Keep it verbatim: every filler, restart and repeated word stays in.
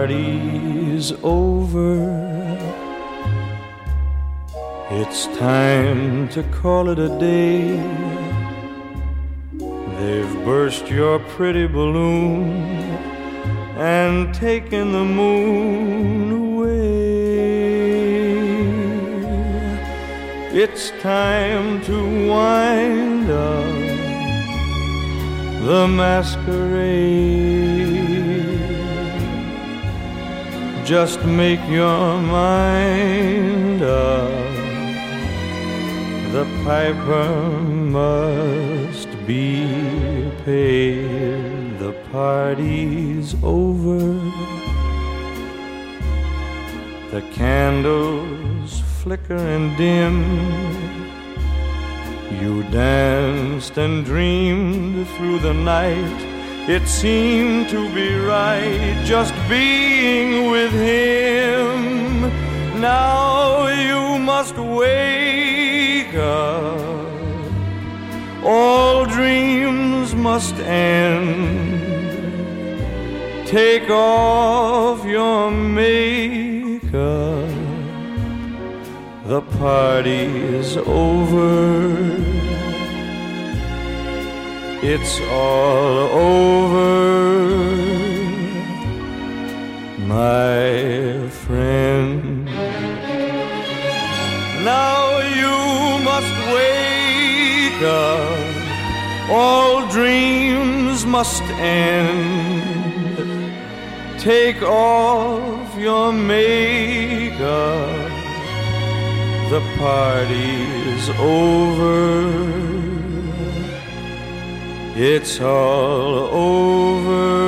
party's over. It's time to call it a day. They've burst your pretty balloon and taken the moon away. It's time to wind up the masquerade. Just make your mind up. The piper must be paid. The party's over. The candles flicker and dim. You danced and dreamed through the night. It seemed to be right just being with him. Now you must wake up. All dreams must end. Take off your makeup. The party's over. It's all over, my friend. Now you must wake up. All dreams must end. Take off your makeup. The party's over. It's all over.